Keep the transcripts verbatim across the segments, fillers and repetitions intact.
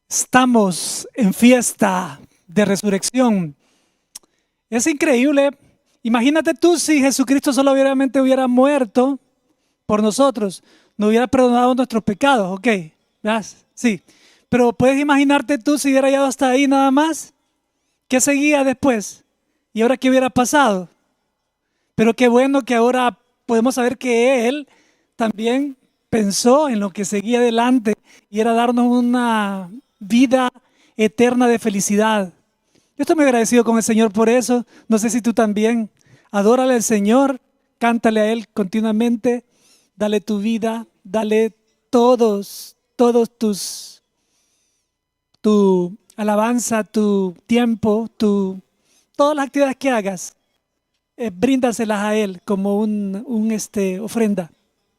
Estamos en fiesta de resurrección. Es increíble. Imagínate tú si Jesucristo solamente hubiera muerto por nosotros, no hubiera perdonado nuestros pecados, ¿ok? ¿Ves? Sí. Pero puedes imaginarte tú si hubiera llegado hasta ahí nada más. ¿Qué seguía después? ¿Y ahora qué hubiera pasado? Pero qué bueno que ahora podemos saber que Él también pensó en lo que seguía adelante y era darnos una vida eterna de felicidad. Yo estoy muy agradecido con el Señor por eso. No sé si tú también. Adórale al Señor, cántale a Él continuamente, dale tu vida, dale todos, todos tus, tu alabanza, tu tiempo, tu, todas las actividades que hagas, eh, bríndaselas a Él como un, un este, ofrenda.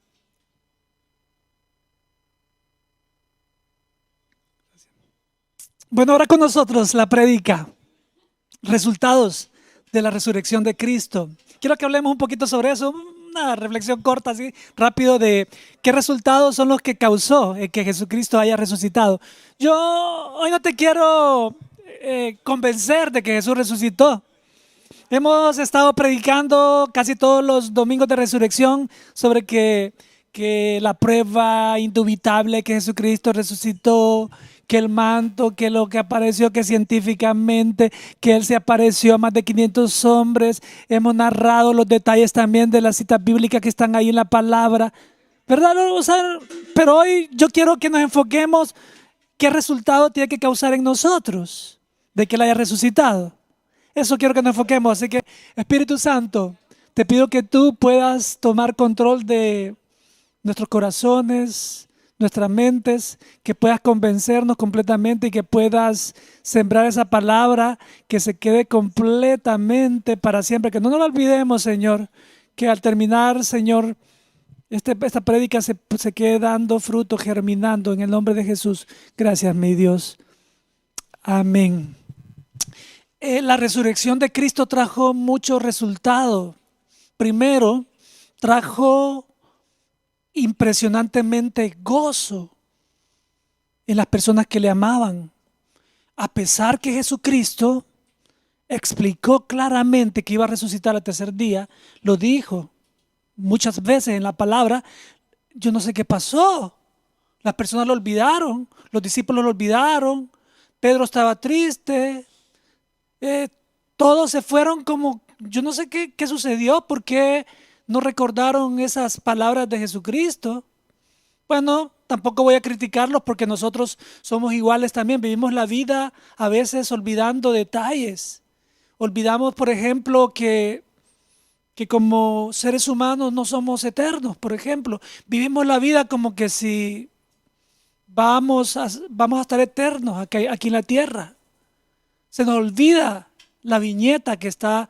Bueno, ahora con nosotros la prédica, resultados de la resurrección de Cristo. Quiero que hablemos un poquito sobre eso, una reflexión corta, así rápido, de qué resultados son los que causó eh, que Jesucristo haya resucitado. Yo hoy no te quiero eh, convencer de que Jesús resucitó. Hemos estado predicando casi todos los domingos de resurrección sobre que, que la prueba indubitable que Jesucristo resucitó, que el manto, que lo que apareció, que científicamente, que Él se apareció a más de quinientos hombres. Hemos narrado los detalles también de las citas bíblicas que están ahí en la palabra, ¿verdad? O sea, pero hoy yo quiero que nos enfoquemos qué resultado tiene que causar en nosotros de que Él haya resucitado. Eso quiero que nos enfoquemos. Así que, Espíritu Santo, te pido que tú puedas tomar control de nuestros corazones, nuestras mentes, que puedas convencernos completamente y que puedas sembrar esa palabra que se quede completamente para siempre. Que no nos lo olvidemos, Señor, que al terminar, Señor, este, esta prédica se, se quede dando fruto, germinando en el nombre de Jesús. Gracias, mi Dios. Amén. Eh, la resurrección de Cristo trajo muchos resultados. Primero, trajo impresionantemente gozo en las personas que le amaban. A pesar que Jesucristo explicó claramente que iba a resucitar al tercer día, lo dijo muchas veces en la palabra, yo no sé qué pasó. Las personas lo olvidaron, los discípulos lo olvidaron, Pedro estaba triste. Eh, todos se fueron como, yo no sé qué, qué sucedió, por qué no recordaron esas palabras de Jesucristo. Bueno, tampoco voy a criticarlos porque nosotros somos iguales también, vivimos la vida a veces olvidando detalles. Olvidamos, por ejemplo, que, que como seres humanos no somos eternos, por ejemplo. Vivimos la vida como que si vamos a, vamos a estar eternos aquí, aquí en la tierra. Se nos olvida la viñeta que está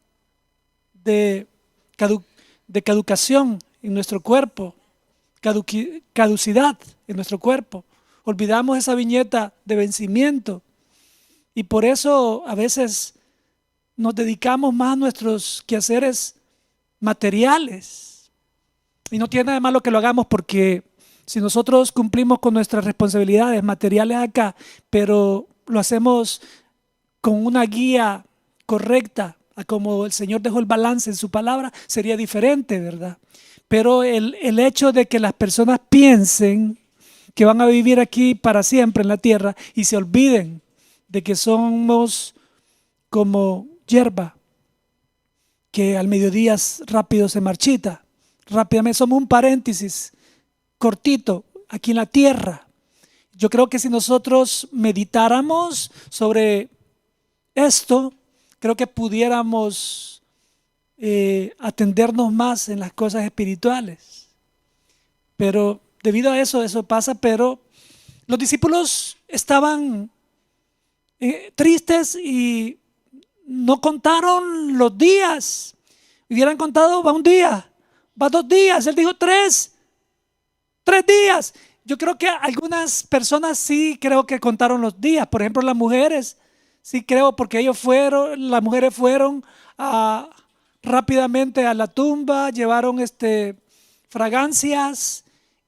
de, cadu, de caducación en nuestro cuerpo, caduqui, caducidad en nuestro cuerpo. Olvidamos esa viñeta de vencimiento y por eso a veces nos dedicamos más a nuestros quehaceres materiales. Y no tiene nada de malo que lo hagamos porque si nosotros cumplimos con nuestras responsabilidades materiales acá, pero lo hacemos con una guía correcta, a como el Señor dejó el balance en su palabra, sería diferente, ¿verdad? Pero el, el hecho de que las personas piensen que van a vivir aquí para siempre en la tierra y se olviden de que somos como hierba que al mediodía rápido se marchita, rápidamente somos un paréntesis cortito aquí en la tierra. Yo creo que si nosotros meditáramos sobre esto, creo que pudiéramos eh, atendernos más en las cosas espirituales. Pero debido a eso, eso pasa, pero los discípulos estaban eh, tristes y no contaron los días. Hubieran contado, va un día, va dos días, él dijo tres, tres días. Yo creo que algunas personas sí creo que contaron los días, por ejemplo las mujeres. Sí creo porque ellos fueron, las mujeres fueron a, rápidamente a la tumba, llevaron este, fragancias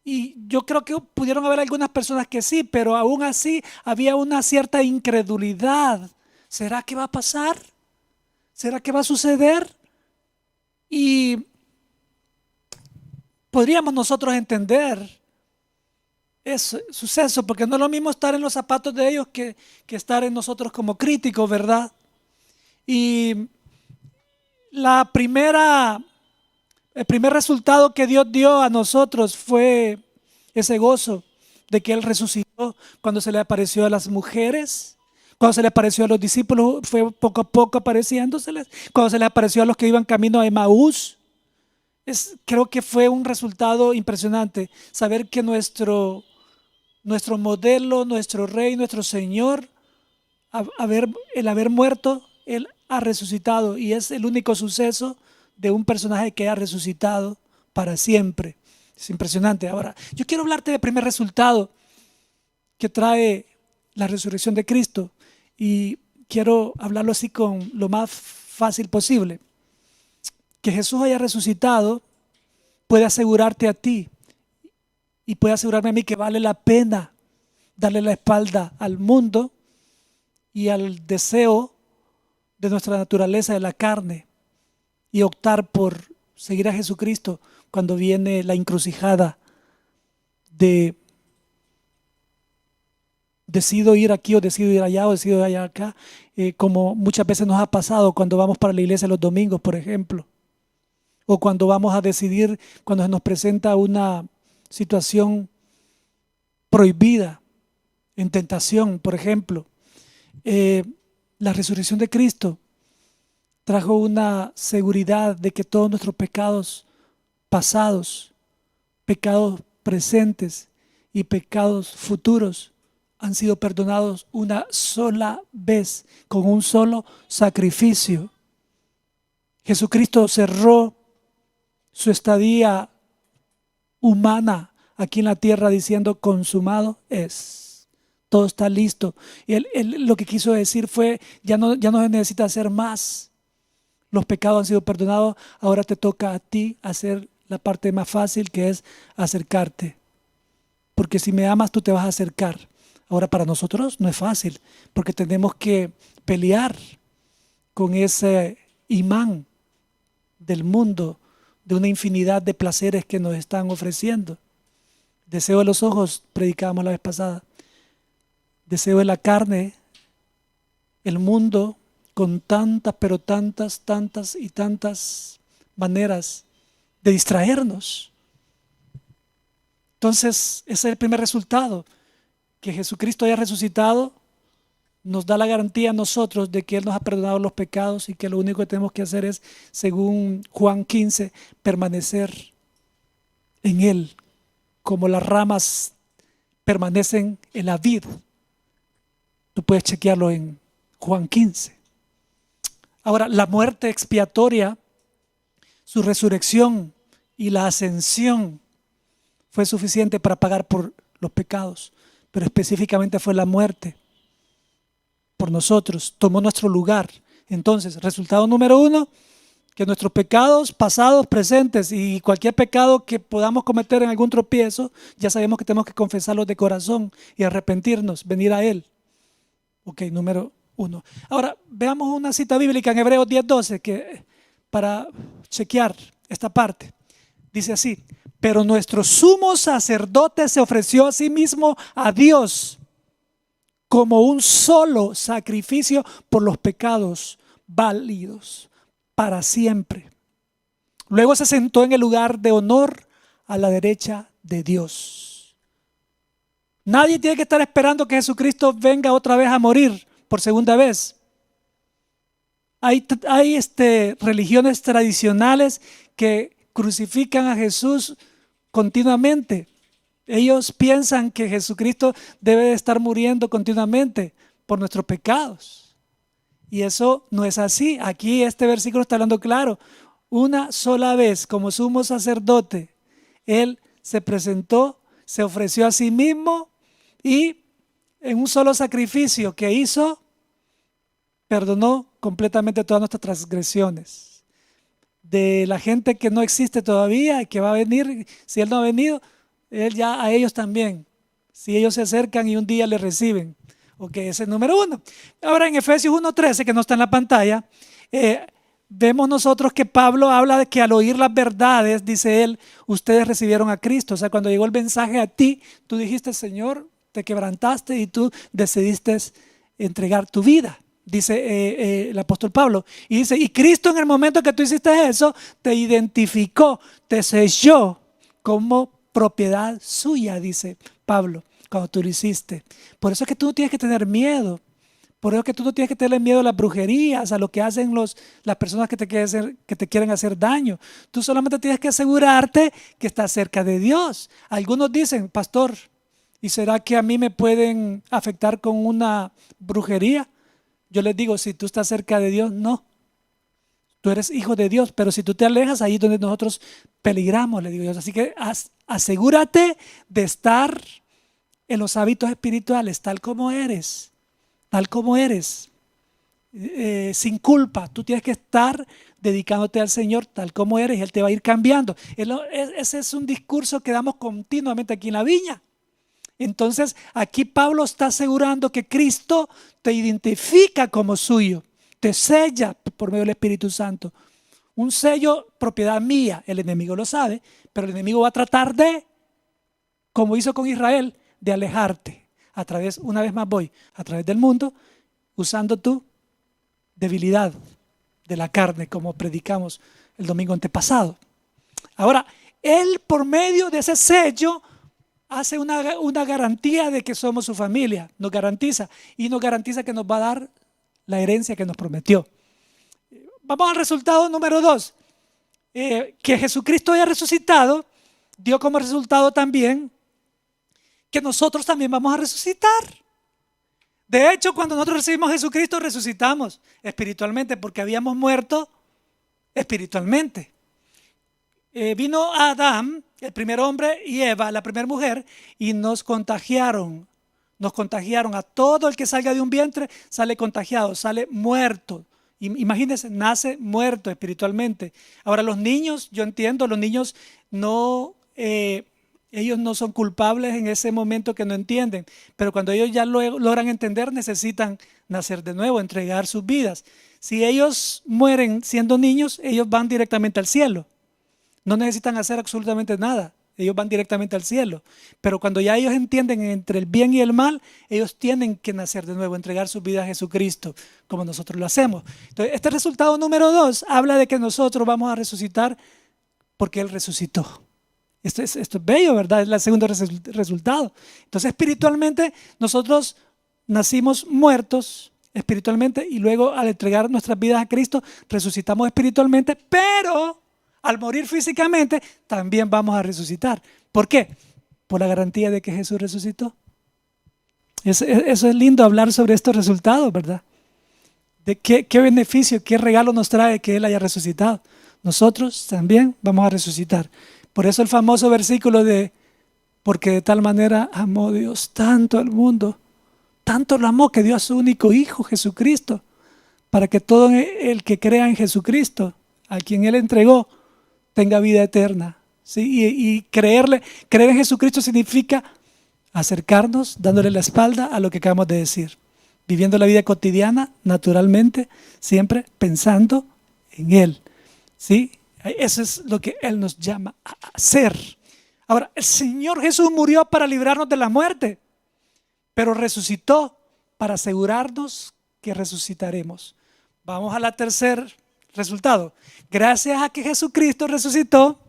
Y yo creo que pudieron haber algunas personas que sí, pero aún así había una cierta incredulidad. ¿Será que va a pasar? ¿Será que va a suceder? Y podríamos nosotros entender ese suceso, porque no es lo mismo estar en los zapatos de ellos que, que estar en nosotros como críticos, ¿verdad? Y la primera, el primer resultado que Dios dio a nosotros fue ese gozo de que Él resucitó cuando se le apareció a las mujeres, cuando se le apareció a los discípulos, fue poco a poco apareciéndoseles, cuando se le apareció a los que iban camino a Emaús. Es, creo que fue un resultado impresionante saber que nuestro, nuestro modelo, nuestro Rey, nuestro Señor, a- haber, el haber muerto, Él ha resucitado y es el único suceso de un personaje que ha resucitado para siempre. Es impresionante. Ahora, yo quiero hablarte del primer resultado que trae la resurrección de Cristo y quiero hablarlo así con lo más fácil posible. Que Jesús haya resucitado puede asegurarte a ti y puede asegurarme a mí que vale la pena darle la espalda al mundo y al deseo de nuestra naturaleza de la carne y optar por seguir a Jesucristo cuando viene la encrucijada de decido ir aquí o decido ir allá o decido ir allá acá, eh, como muchas veces nos ha pasado cuando vamos para la iglesia los domingos, por ejemplo, o cuando vamos a decidir, cuando se nos presenta una situación prohibida en tentación, por ejemplo. Eh, la resurrección de Cristo trajo una seguridad de que todos nuestros pecados pasados, pecados presentes y pecados futuros han sido perdonados una sola vez, con un solo sacrificio. Jesucristo cerró su estadía humana aquí en la tierra diciendo consumado es. Todo está listo. Y él, él lo que quiso decir fue, ya no, ya no se necesita hacer más. Los pecados han sido perdonados, ahora te toca a ti hacer la parte más fácil, que es acercarte. Porque si me amas, tú te vas a acercar. Ahora para nosotros no es fácil, porque tenemos que pelear con ese imán del mundo, de una infinidad de placeres que nos están ofreciendo. Deseo de los ojos, predicábamos la vez pasada. Deseo de la carne, el mundo con tantas, pero tantas, tantas y tantas maneras de distraernos. Entonces, ese es el primer resultado. Que Jesucristo haya resucitado nos da la garantía a nosotros de que Él nos ha perdonado los pecados y que lo único que tenemos que hacer es, según Juan quince, permanecer en Él, como las ramas permanecen en la vid. Tú puedes chequearlo en Juan quince. Ahora, la muerte expiatoria, su resurrección y la ascensión fue suficiente para pagar por los pecados, pero específicamente fue la muerte por nosotros, tomó nuestro lugar. Entonces, resultado número uno, que nuestros pecados pasados, presentes y cualquier pecado que podamos cometer en algún tropiezo, ya sabemos que tenemos que confesarlos de corazón y arrepentirnos, venir a Él. Ok, número uno. Ahora, veamos una cita bíblica en Hebreos diez doce, que, para chequear esta parte. Dice así, pero nuestro sumo sacerdote se ofreció a sí mismo a Dios como un solo sacrificio por los pecados válidos para siempre. Luego se sentó en el lugar de honor a la derecha de Dios. Nadie tiene que estar esperando que Jesucristo venga otra vez a morir por segunda vez. Hay, hay este, religiones tradicionales que crucifican a Jesús continuamente. Ellos piensan que Jesucristo debe de estar muriendo continuamente por nuestros pecados. Y eso no es así. Aquí este versículo está hablando claro. Una sola vez como sumo sacerdote, Él se presentó, se ofreció a sí mismo y en un solo sacrificio que hizo, perdonó completamente todas nuestras transgresiones. De la gente que no existe todavía y que va a venir, si Él no ha venido, Él ya a ellos también, si ellos se acercan y un día le reciben. Ok, ese es el número uno. Ahora en Efesios uno trece, que no está en la pantalla, eh, vemos nosotros que Pablo habla de que al oír las verdades, dice él, ustedes recibieron a Cristo. O sea, cuando llegó el mensaje a ti, tú dijiste, Señor, te quebrantaste y tú decidiste entregar tu vida, dice eh, eh, el apóstol Pablo. Y dice, y Cristo en el momento que tú hiciste eso, te identificó, te selló como propiedad suya, dice Pablo, cuando tú lo hiciste. Por eso es que tú no tienes que tener miedo. Por eso es que tú no tienes que tener miedo a las brujerías, a lo que hacen los, las personas que te, quieren hacer, que te quieren hacer daño. Tú solamente tienes que asegurarte que estás cerca de Dios. Algunos dicen, pastor, ¿y será que a mí me pueden afectar con una brujería? Yo les digo, si tú estás cerca de Dios, no. Tú eres hijo de Dios, pero si tú te alejas, ahí es donde nosotros peligramos, le digo yo. Así que as, asegúrate de estar en los hábitos espirituales, tal como eres, tal como eres, eh, sin culpa. Tú tienes que estar dedicándote al Señor tal como eres y Él te va a ir cambiando. Ese es un discurso que damos continuamente aquí en la viña. Entonces aquí Pablo está asegurando que Cristo te identifica como suyo, te sella por medio del Espíritu Santo. Un sello, propiedad mía, el enemigo lo sabe, pero el enemigo va a tratar de, como hizo con Israel, de alejarte a través, una vez más voy, a través del mundo, usando tu debilidad de la carne, como predicamos el domingo antepasado. Ahora, él por medio de ese sello hace una, una garantía de que somos su familia, nos garantiza y nos garantiza que nos va a dar la herencia que nos prometió. Vamos al resultado número dos. Eh, que Jesucristo haya resucitado dio como resultado también que nosotros también vamos a resucitar. De hecho, cuando nosotros recibimos a Jesucristo, resucitamos espiritualmente porque habíamos muerto espiritualmente. Eh, vino Adán, el primer hombre, y Eva, la primera mujer, y nos contagiaron. Nos contagiaron. A todo el que salga de un vientre sale contagiado, sale muerto. Imagínense, nace muerto espiritualmente. Ahora los niños, yo entiendo, los niños no, eh, ellos no son culpables en ese momento que no entienden, pero cuando ellos ya lo logran entender, necesitan nacer de nuevo, entregar sus vidas. Si ellos mueren siendo niños, ellos van directamente al cielo. No necesitan hacer absolutamente nada. Ellos van directamente al cielo. Pero cuando ya ellos entienden entre el bien y el mal, ellos tienen que nacer de nuevo, entregar su vida a Jesucristo, como nosotros lo hacemos. Entonces, este resultado número dos habla de que nosotros vamos a resucitar porque Él resucitó. Esto es, esto es bello, ¿verdad? Es el segundo resultado. Entonces, espiritualmente, nosotros nacimos muertos espiritualmente y luego al entregar nuestras vidas a Cristo, resucitamos espiritualmente, pero al morir físicamente, también vamos a resucitar. ¿Por qué? Por la garantía de que Jesús resucitó. Eso, eso es lindo hablar sobre estos resultados, ¿verdad? De qué, qué beneficio, qué regalo nos trae que Él haya resucitado. Nosotros también vamos a resucitar. Por eso el famoso versículo de, porque de tal manera amó Dios tanto al mundo, tanto lo amó que dio a su único Hijo, Jesucristo, para que todo el que crea en Jesucristo, a quien Él entregó, tenga vida eterna. ¿Sí? Y, y creerle, creer en Jesucristo significa acercarnos, dándole la espalda a lo que acabamos de decir, viviendo la vida cotidiana, naturalmente, siempre pensando en Él. ¿Sí? Eso es lo que Él nos llama a hacer. Ahora, el Señor Jesús murió para librarnos de la muerte, pero resucitó para asegurarnos que resucitaremos. Vamos a la tercer resultado. Gracias a que Jesucristo resucitó,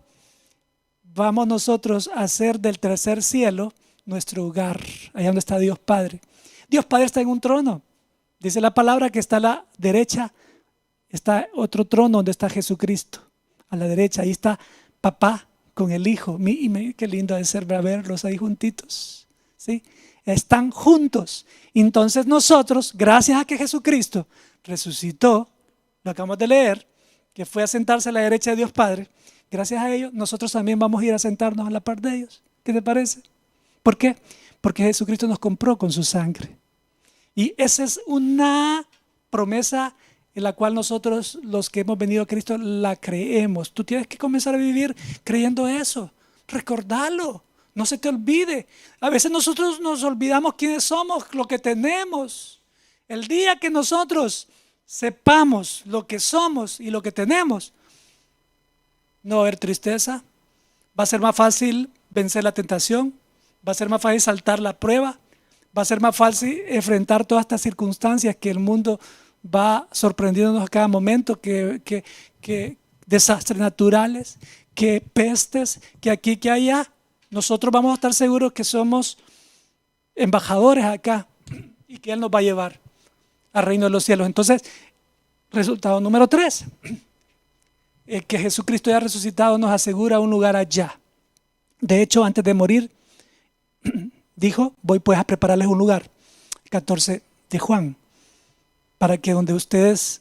vamos nosotros a hacer del tercer cielo nuestro hogar, allá donde está Dios Padre. Dios Padre está en un trono. Dice la palabra que está a la derecha, está otro trono donde está Jesucristo. A la derecha, ahí está papá con el hijo. Y me, qué lindo de ser verlos ahí juntitos. ¿Sí? Están juntos. Entonces nosotros, gracias a que Jesucristo resucitó, lo acabamos de leer, que fue a sentarse a la derecha de Dios Padre, gracias a ellos, nosotros también vamos a ir a sentarnos a la par de ellos. ¿Qué te parece? ¿Por qué? Porque Jesucristo nos compró con su sangre. Y esa es una promesa en la cual nosotros, los que hemos venido a Cristo, la creemos. Tú tienes que comenzar a vivir creyendo eso. Recordalo. No se te olvide. A veces nosotros nos olvidamos quiénes somos, lo que tenemos. El día que nosotros sepamos lo que somos y lo que tenemos, no va a haber tristeza. Va a ser más fácil vencer la tentación. Va a ser más fácil saltar la prueba. Va a ser más fácil enfrentar todas estas circunstancias que el mundo va sorprendiéndonos a cada momento, que, que, que desastres naturales, que pestes, que aquí, que allá. Nosotros vamos a estar seguros que somos embajadores acá y que Él nos va a llevar al reino de los cielos. Entonces, resultado número tres, el que Jesucristo ya resucitado nos asegura un lugar allá. De hecho, antes de morir, dijo: voy pues a prepararles un lugar. catorce de Juan, para que donde ustedes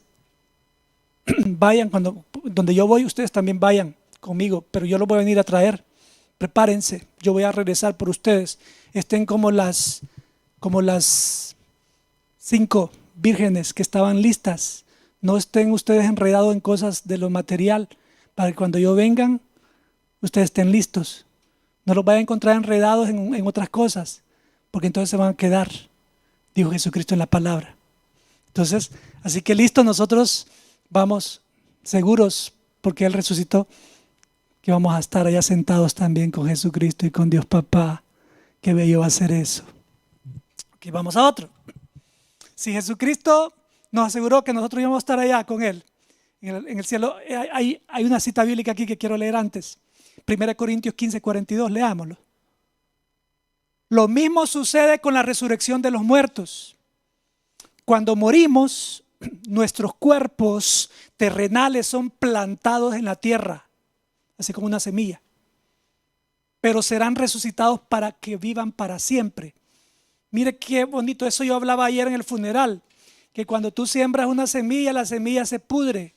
vayan, cuando, donde yo voy, ustedes también vayan conmigo, pero yo los voy a venir a traer. Prepárense, yo voy a regresar por ustedes. Estén como las, como las cinco vírgenes que estaban listas. No estén ustedes enredados en cosas de lo material, para que cuando yo vengan, ustedes estén listos. No los vayan a encontrar enredados en, en otras cosas, porque entonces se van a quedar, dijo Jesucristo en la palabra. Entonces, así que listo, nosotros vamos seguros, porque Él resucitó, que vamos a estar allá sentados también con Jesucristo y con Dios Papá. Qué bello va a ser eso. Ok, vamos a otro. Si Jesucristo nos aseguró que nosotros íbamos a estar allá con Él, en el, en el cielo, hay, hay una cita bíblica aquí que quiero leer antes. primera Corintios quince, cuarenta y dos, leámoslo. Lo mismo sucede con la resurrección de los muertos. Cuando morimos, nuestros cuerpos terrenales son plantados en la tierra, así como una semilla, pero serán resucitados para que vivan para siempre. Mire qué bonito, eso yo hablaba ayer en el funeral, que cuando tú siembras una semilla, la semilla se pudre,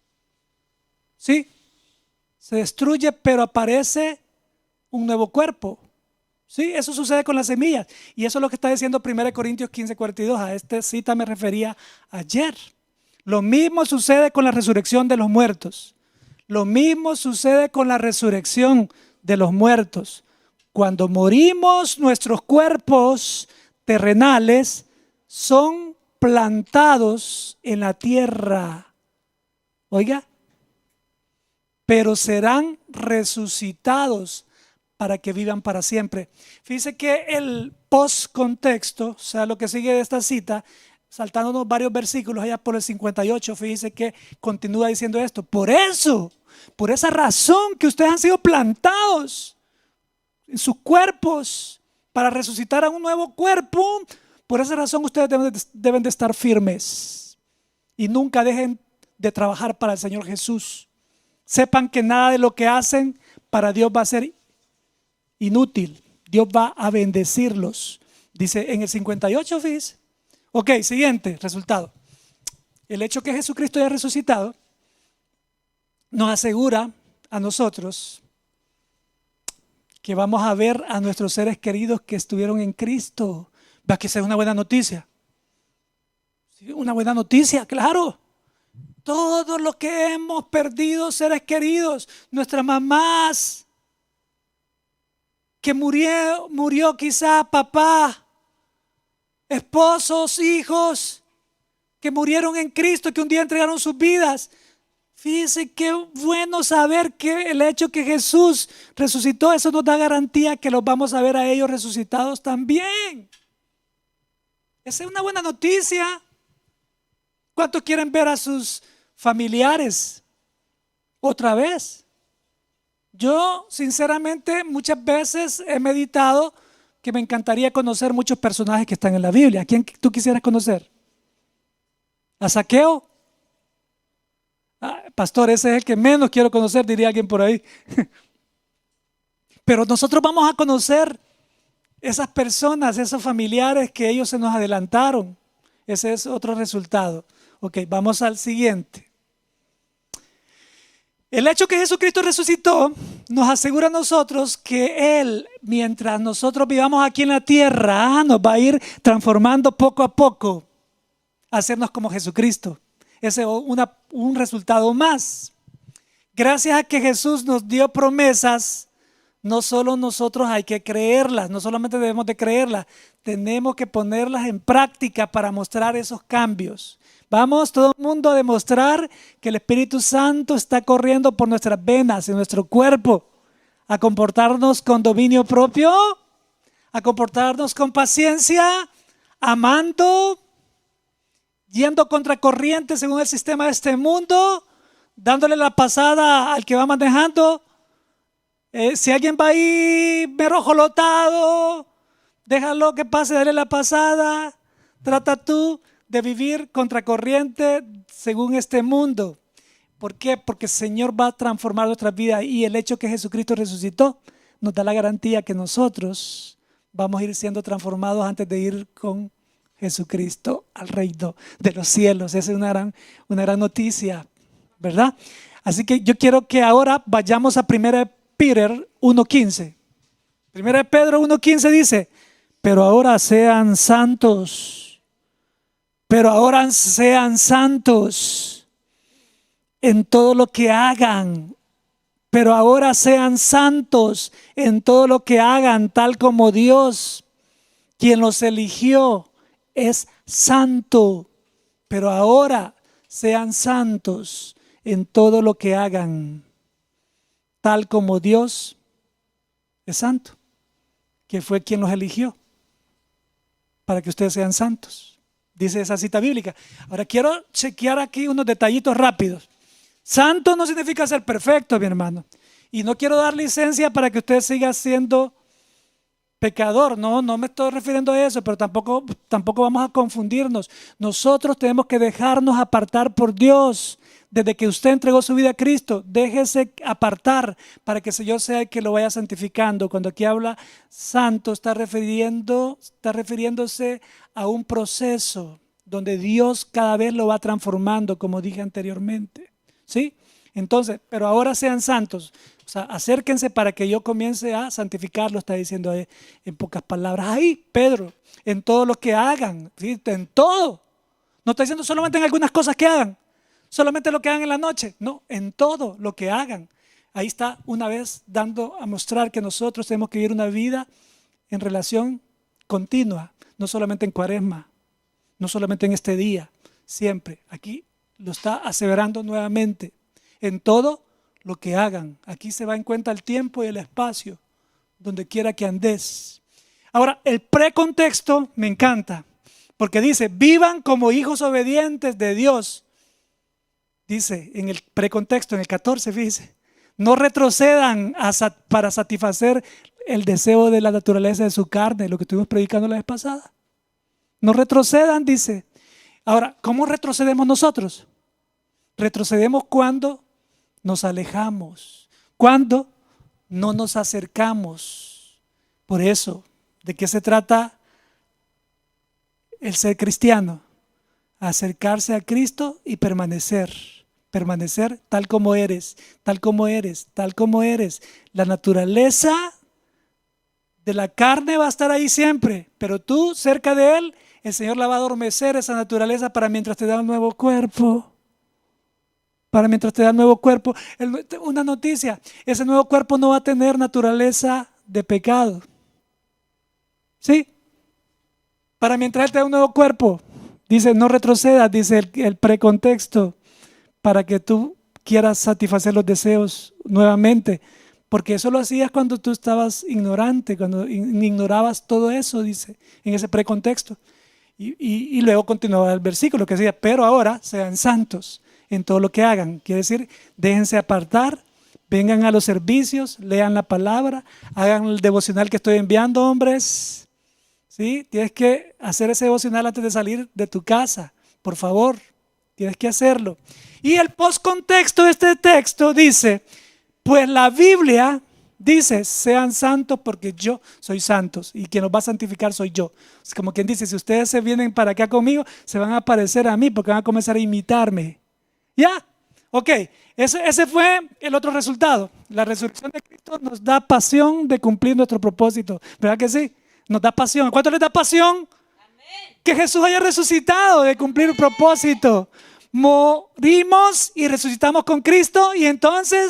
¿sí? Se destruye, pero aparece un nuevo cuerpo. Sí, eso sucede con las semillas. Y eso es lo que está diciendo primera Corintios quince, cuarenta y dos. A esta cita me refería ayer. Lo mismo sucede con la resurrección de los muertos. Lo mismo sucede con la resurrección de los muertos. Cuando morimos, nuestros cuerpos terrenales son plantados en la tierra. Oiga, pero serán resucitados para que vivan para siempre. Fíjese que el post-contexto, o sea, lo que sigue de esta cita, saltándonos varios versículos allá por el cincuenta y ocho, fíjese que continúa diciendo esto: por eso, por esa razón que ustedes han sido plantados en sus cuerpos para resucitar a un nuevo cuerpo, por esa razón ustedes deben de, deben de estar firmes y nunca dejen de trabajar para el Señor Jesús. Sepan que nada de lo que hacen para Dios va a ser inútil. Dios va a bendecirlos. Dice en el cincuenta y ocho, fíjese. Ok, siguiente resultado. El hecho que Jesucristo haya resucitado nos asegura a nosotros que vamos a ver a nuestros seres queridos que estuvieron en Cristo. Va, que esa es una buena noticia. Una buena noticia, claro. Todo lo que hemos perdido, seres queridos, nuestras mamás, que murió, murió quizá papá, esposos, hijos, que murieron en Cristo, que un día entregaron sus vidas. Fíjense qué bueno saber que el hecho que Jesús resucitó, eso nos da garantía que los vamos a ver a ellos resucitados también. Esa es una buena noticia. ¿Cuántos quieren ver a sus familiares otra vez? Yo sinceramente muchas veces he meditado que me encantaría conocer muchos personajes que están en la Biblia. ¿A quién tú quisieras conocer? ¿A Zaqueo? Ah, pastor, ese es el que menos quiero conocer, diría alguien por ahí. Pero nosotros vamos a conocer esas personas, esos familiares que ellos se nos adelantaron. Ese es otro resultado. Ok, vamos al siguiente. El hecho que Jesucristo resucitó nos asegura a nosotros que Él, mientras nosotros vivamos aquí en la tierra, nos va a ir transformando poco a poco a hacernos como Jesucristo. Ese es una, un resultado más. Gracias a que Jesús nos dio promesas, no solo nosotros hay que creerlas, no solamente debemos de creerlas, tenemos que ponerlas en práctica para mostrar esos cambios. Vamos todo el mundo a demostrar que el Espíritu Santo está corriendo por nuestras venas, en nuestro cuerpo, a comportarnos con dominio propio, a comportarnos con paciencia, amando, yendo contracorriente según el sistema de este mundo, dándole la pasada al que va manejando. Eh, si alguien va ahí merojolotado, déjalo que pase, dale la pasada. Trata tú de vivir contracorriente según este mundo. ¿Por qué? Porque el Señor va a transformar nuestra vida, y el hecho que Jesucristo resucitó nos da la garantía que nosotros vamos a ir siendo transformados antes de ir con Jesucristo al reino de los cielos. Esa es una gran, una gran noticia, ¿verdad? Así que yo quiero que ahora vayamos a primera de Pedro uno quince. primera de Pedro uno quince dice: pero ahora sean santos, pero ahora sean santos en todo lo que hagan, pero ahora sean santos en todo lo que hagan, tal como Dios, quien los eligió, es santo. Pero ahora sean santos en todo lo que hagan, tal como Dios es santo, que fue quien los eligió para que ustedes sean santos. Dice esa cita bíblica. Ahora quiero chequear aquí unos detallitos rápidos. Santo no significa ser perfecto, mi hermano. Y no quiero dar licencia para que usted siga siendo pecador. No, no me estoy refiriendo a eso, pero tampoco, tampoco vamos a confundirnos. Nosotros tenemos que dejarnos apartar por Dios. Desde que usted entregó su vida a Cristo, déjese apartar para que el Señor sea el que lo vaya santificando. Cuando aquí habla santo, está refiriendo, está refiriéndose a un proceso donde Dios cada vez lo va transformando, como dije anteriormente. ¿Sí? Entonces, pero ahora sean santos. O sea, acérquense para que yo comience a santificarlo, está diciendo en pocas palabras. Ahí, Pedro, en todo lo que hagan, ¿sí? En todo. No está diciendo solamente en algunas cosas que hagan, solamente lo que hagan en la noche. No, en todo lo que hagan. Ahí está una vez dando a mostrar que nosotros tenemos que vivir una vida en relación continua, no solamente en Cuaresma, no solamente en este día, siempre. Aquí lo está aseverando nuevamente. En todo lo que hagan. Aquí se va en cuenta el tiempo y el espacio, donde quiera que andes. Ahora, el precontexto me encanta, porque dice: vivan como hijos obedientes de Dios. Dice en el precontexto, en el catorce, fíjese: no retrocedan a, para satisfacer el deseo de la naturaleza de su carne, lo que estuvimos predicando la vez pasada. No retrocedan, dice. Ahora, ¿cómo retrocedemos nosotros? Retrocedemos cuando nos alejamos, cuando no nos acercamos. Por eso, ¿de qué se trata el ser cristiano? Acercarse a Cristo y permanecer. Permanecer tal como eres, tal como eres, tal como eres. La naturaleza de la carne va a estar ahí siempre, pero tú cerca de Él, el Señor la va a adormecer, esa naturaleza, para mientras te da un nuevo cuerpo. Para mientras te da un nuevo cuerpo. Una noticia: ese nuevo cuerpo no va a tener naturaleza de pecado. ¿Sí? Para mientras Él te da un nuevo cuerpo, dice: no retrocedas, dice el, el precontexto, para que tú quieras satisfacer los deseos nuevamente. Porque eso lo hacías cuando tú estabas ignorante, cuando ignorabas todo eso, dice, en ese precontexto. Y, y, y luego continuaba el versículo que decía: pero ahora sean santos en todo lo que hagan. Quiere decir, déjense apartar, vengan a los servicios, lean la palabra, hagan el devocional que estoy enviando, hombres. ¿Sí? Tienes que hacer ese devocional antes de salir de tu casa, por favor, tienes que hacerlo. Y el postcontexto de este texto dice: pues la Biblia dice: sean santos porque yo soy santos, y quien los va a santificar soy yo. Es como quien dice: si ustedes se vienen para acá conmigo, se van a parecer a mí porque van a comenzar a imitarme. ¿Ya? Ok, ese, ese fue el otro resultado. La resurrección de Cristo nos da pasión de cumplir nuestro propósito. ¿Verdad que sí? Nos da pasión. ¿A cuánto les da pasión? Amén. Que Jesús haya resucitado, de cumplir un propósito. Morimos y resucitamos con Cristo, y entonces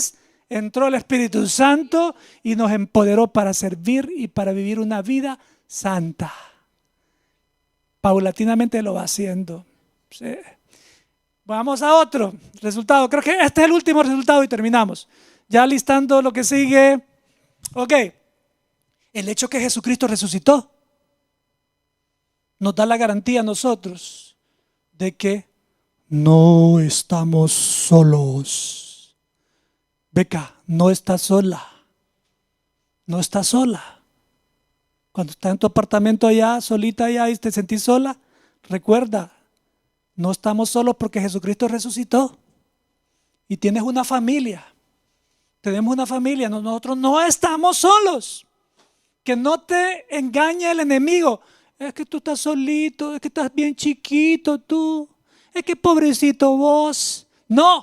entró el Espíritu Santo y nos empoderó para servir y para vivir una vida santa. Paulatinamente lo va haciendo. Sí. Vamos a otro resultado. Creo que este es el último resultado y terminamos. Ya listando lo que sigue. Ok. El hecho que Jesucristo resucitó nos da la garantía a nosotros de que no estamos solos. Beca, no estás sola. No estás sola. Cuando estás en tu apartamento allá, solita allá y te sentís sola, recuerda, no estamos solos porque Jesucristo resucitó. Y tienes una familia. Tenemos una familia. Nosotros no estamos solos. Que no te engañe el enemigo. Es que tú estás solito, es que estás bien chiquito tú. Es que pobrecito vos. No.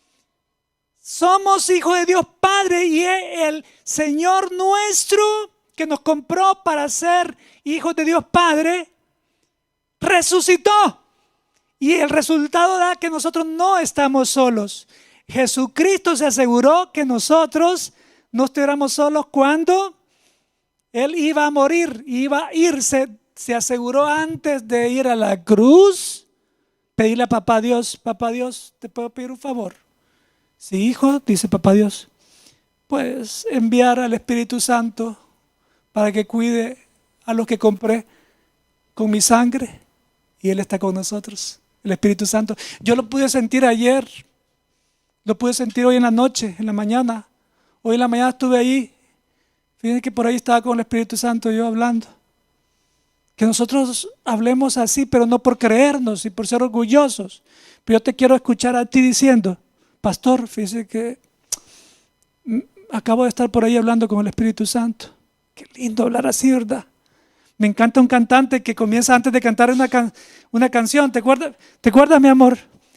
Somos hijos de Dios Padre y el Señor nuestro que nos compró para ser hijos de Dios Padre resucitó. Y el resultado da que nosotros no estamos solos. Jesucristo se aseguró que nosotros no estuviéramos solos cuando Él iba a morir, iba a irse. Se aseguró antes de ir a la cruz, pedirle a papá Dios, papá Dios, ¿te puedo pedir un favor? Sí, hijo, dice papá Dios, pues enviar al Espíritu Santo para que cuide a los que compré con mi sangre. Y Él está con nosotros, el Espíritu Santo. Yo lo pude sentir ayer, lo pude sentir hoy en la noche, en la mañana. Hoy en la mañana estuve ahí. Fíjense que por ahí estaba con el Espíritu Santo yo hablando. Que nosotros hablemos así, pero no por creernos y por ser orgullosos. Pero yo te quiero escuchar a ti diciendo, pastor, fíjese que acabo de estar por ahí hablando con el Espíritu Santo. Qué lindo hablar así, ¿verdad? Me encanta un cantante que comienza antes de cantar una, can, una canción. ¿Te acuerdas, ¿Te acuerdas, mi amor?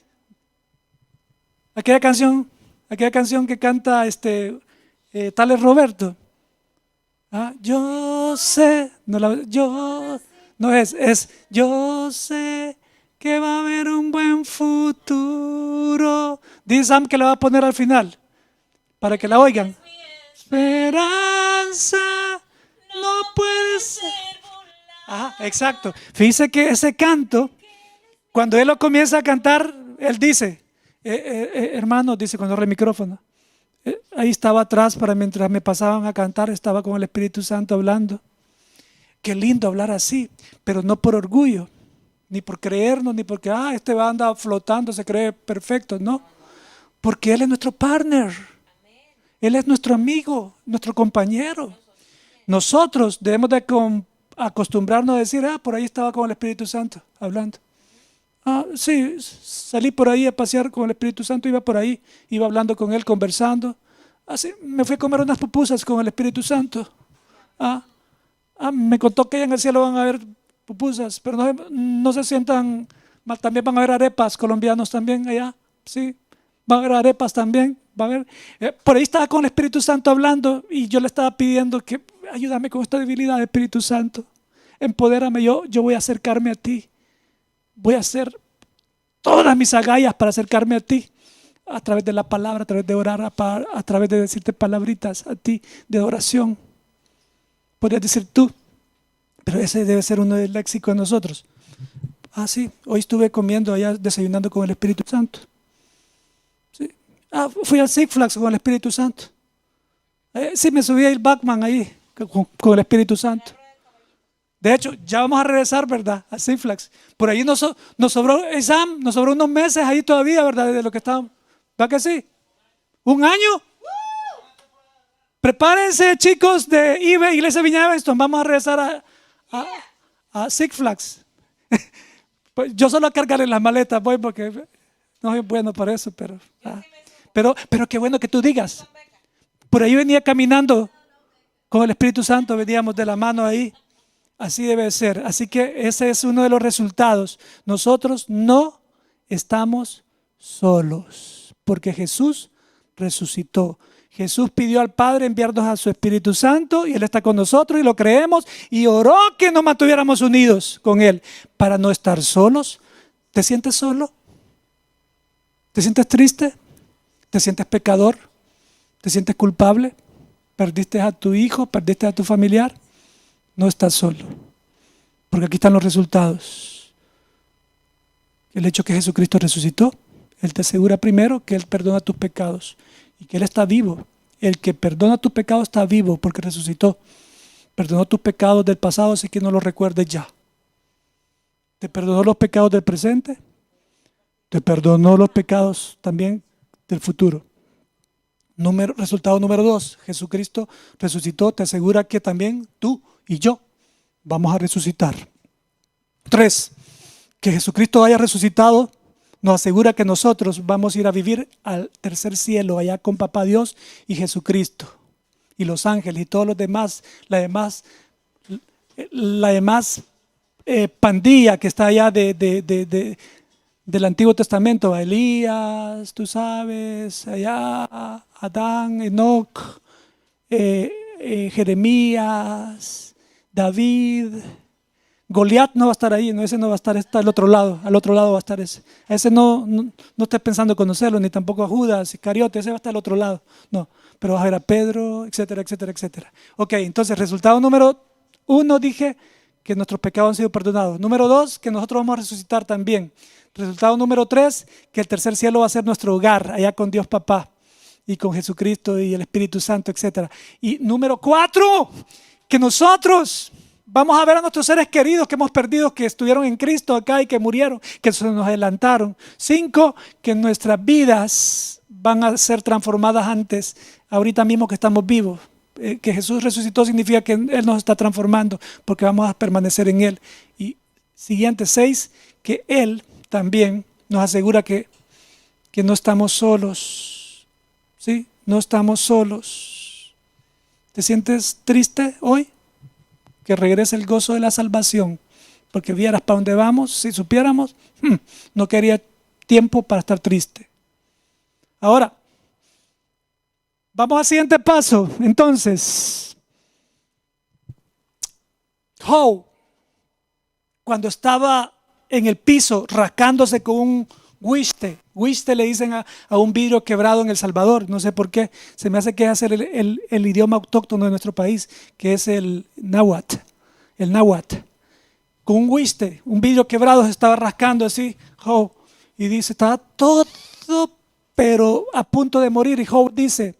Aquella canción, aquella canción que canta este, eh, Tales Roberto. Ah, yo sé, no, la, yo, no es, es yo sé que va a haber un buen futuro. Dice Sam que la va a poner al final, para que la oigan. Esperanza no puede ser. Ah, exacto. Fíjese que ese canto, cuando él lo comienza a cantar, él dice, eh, eh, eh, hermano, dice cuando abre el micrófono. Ahí estaba atrás para mientras me pasaban a cantar, estaba con el Espíritu Santo hablando. Qué lindo hablar así, pero no por orgullo, ni por creernos, ni porque, ah, este va a andar flotando, se cree perfecto, no. Porque Él es nuestro partner, Él es nuestro amigo, nuestro compañero. Nosotros debemos de acostumbrarnos a decir, ah, por ahí estaba con el Espíritu Santo hablando. Ah, sí, salí por ahí a pasear con el Espíritu Santo, iba por ahí, iba hablando con Él, conversando. Así, me fui a comer unas pupusas con el Espíritu Santo. Ah, ah, me contó que allá en el cielo van a haber pupusas, pero no, no se sientan mal, también van a haber arepas colombianos también allá, sí, van a haber arepas también, va a haber. Eh, por ahí estaba con el Espíritu Santo hablando y yo le estaba pidiendo que ayúdame con esta debilidad, Espíritu Santo, empodérame, yo, yo voy a acercarme a ti. Voy a hacer todas mis agallas para acercarme a ti a través de la palabra, a través de orar, a, a través de decirte palabritas a ti de oración. Podrías decir tú, pero ese debe ser uno del léxico de nosotros. Ah, sí, hoy estuve comiendo allá, desayunando con el Espíritu Santo. Sí. Ah, fui al Six Flags con el Espíritu Santo. Eh, sí, me subí al Batman ahí con, con el Espíritu Santo. De hecho, ya vamos a regresar, ¿verdad? A Six Flags. Por ahí nos, nos sobró, eh, Sam, nos sobró unos meses ahí todavía, ¿verdad? Desde lo que estábamos. ¿Va que sí? ¿Un año? Prepárense, chicos de I B E, Iglesia Viña Evanston. Vamos a regresar a, a, a Six Flags. Pues yo solo a cargar en las maletas voy porque no soy bueno para eso, pero, ah. pero, pero qué bueno que tú digas. Por ahí venía caminando con el Espíritu Santo, veníamos de la mano ahí. Así debe ser. Así que ese es uno de los resultados. Nosotros no estamos solos porque Jesús resucitó. Jesús pidió al Padre enviarnos a su Espíritu Santo y Él está con nosotros y lo creemos y oró que nos mantuviéramos unidos con Él para no estar solos. ¿Te sientes solo? ¿Te sientes triste? ¿Te sientes pecador? ¿Te sientes culpable? ¿Perdiste a tu hijo? ¿Perdiste a tu familiar? No estás solo, porque aquí están los resultados. El hecho que Jesucristo resucitó, Él te asegura primero que Él perdona tus pecados y que Él está vivo. El que perdona tus pecados está vivo porque resucitó. Perdonó tus pecados del pasado, así que no los recuerdes ya. ¿Te perdonó los pecados del presente? Te perdonó los pecados también del futuro. Número, resultado número dos, Jesucristo resucitó, te asegura que también tú y yo vamos a resucitar. Tres, que Jesucristo haya resucitado nos asegura que nosotros vamos a ir a vivir al tercer cielo, allá con Papá Dios y Jesucristo y los ángeles y todos los demás, la demás, la demás eh, pandilla que está allá de, de, de, de, del Antiguo Testamento, Elías, tú sabes, allá Adán, Enoc, eh, eh, Jeremías, David. Goliat no va a estar ahí, no, ese no va a estar, está al otro lado, al otro lado va a estar ese. Ese no, no, no estés pensando conocerlo, ni tampoco a Judas, Iscariote, ese va a estar al otro lado. No, pero vas a ver a Pedro, etcétera, etcétera, etcétera. Ok, entonces resultado número uno, dije que nuestros pecados han sido perdonados. Número dos, que nosotros vamos a resucitar también. Resultado número tres, que el tercer cielo va a ser nuestro hogar, allá con Dios Papá y con Jesucristo y el Espíritu Santo, etcétera. Y número cuatro, que nosotros vamos a ver a nuestros seres queridos que hemos perdido, que estuvieron en Cristo acá y que murieron, que se nos adelantaron. Cinco, que nuestras vidas van a ser transformadas antes, ahorita mismo que estamos vivos. Eh, que Jesús resucitó significa que Él nos está transformando porque vamos a permanecer en Él. Y siguiente, seis, que Él también nos asegura que, que no estamos solos. ¿Sí? No estamos solos. ¿Te sientes triste hoy? Que regrese el gozo de la salvación, porque vieras para dónde vamos. Si supiéramos, hmm, no quería tiempo para estar triste. Ahora, vamos al siguiente paso. Entonces, Job, cuando estaba en el piso rascándose con un huiste, huiste le dicen a, a un vidrio quebrado en El Salvador, no sé por qué, se me hace que es el, el, el idioma autóctono de nuestro país, que es el náhuatl, el náhuatl. Con un huiste, un vidrio quebrado, se estaba rascando así, Job, y dice, estaba todo, pero a punto de morir, y Job dice,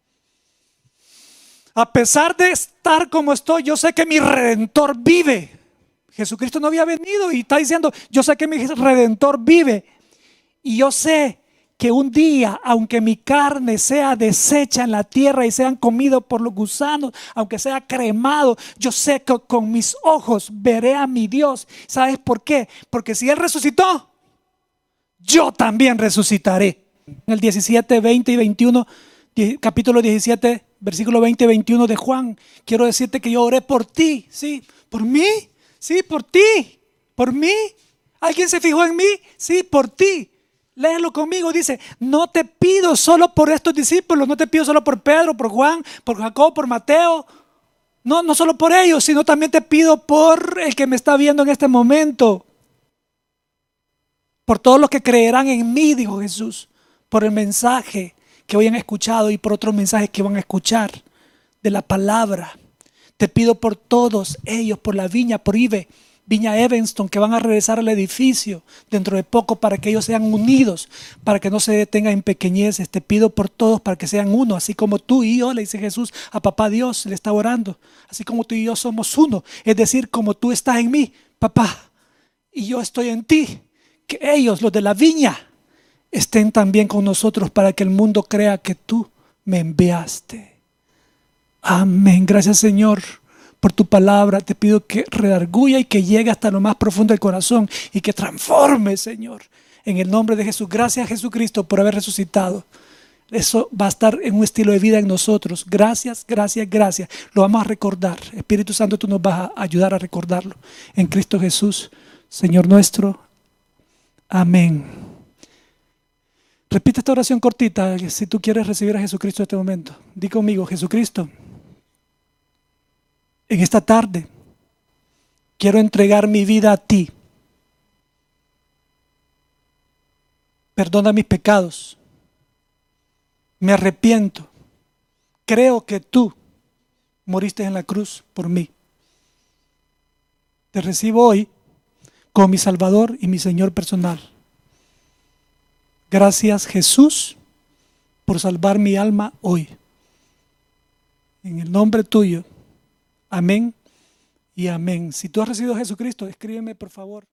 a pesar de estar como estoy, yo sé que mi Redentor vive. Jesucristo no había venido y está diciendo, yo sé que mi Redentor vive. Y yo sé que un día, aunque mi carne sea deshecha en la tierra y sean comidos por los gusanos, aunque sea cremado, yo sé que con mis ojos veré a mi Dios. ¿Sabes por qué? Porque si Él resucitó, yo también resucitaré. En el diecisiete, veinte y veintiuno, capítulo diecisiete, versículo veinte y veintiuno de Juan, quiero decirte que yo oré por ti. ¿Sí? ¿Por mí? Sí, por ti. ¿Por mí? ¿Alguien se fijó en mí? Sí, por ti. Léelo conmigo, dice, no te pido solo por estos discípulos, no te pido solo por Pedro, por Juan, por Jacob, por Mateo. No, no solo por ellos, sino también te pido por el que me está viendo en este momento. Por todos los que creerán en mí, dijo Jesús, por el mensaje que hoy han escuchado y por otros mensajes que van a escuchar de la palabra. Te pido por todos ellos, por la viña, por Ibe, Viña Evanston, que van a regresar al edificio dentro de poco para que ellos sean unidos, para que no se detengan en pequeñeces. Te pido por todos para que sean uno, así como tú y yo, le dice Jesús a Papá Dios, le está orando, así como tú y yo somos uno, es decir, como tú estás en mí, papá, y yo estoy en ti, que ellos, los de la viña, estén también con nosotros para que el mundo crea que tú me enviaste. Amén. Gracias, Señor, por tu palabra. Te pido que redarguya y que llegue hasta lo más profundo del corazón y que transforme, Señor, en el nombre de Jesús. Gracias, Jesucristo, por haber resucitado. Eso va a estar en un estilo de vida en nosotros. Gracias, gracias, gracias. Lo vamos a recordar. Espíritu Santo, tú nos vas a ayudar a recordarlo. En Cristo Jesús, Señor nuestro. Amén. Repite esta oración cortita si tú quieres recibir a Jesucristo en este momento. Di conmigo, Jesucristo, en esta tarde quiero entregar mi vida a ti. Perdona mis pecados. Me arrepiento creo que tú moriste en la cruz por mí. Te recibo hoy como mi Salvador y mi Señor personal. Gracias, Jesús, por salvar mi alma hoy. En el nombre tuyo. Amén y amén. Si tú has recibido a Jesucristo, escríbeme por favor.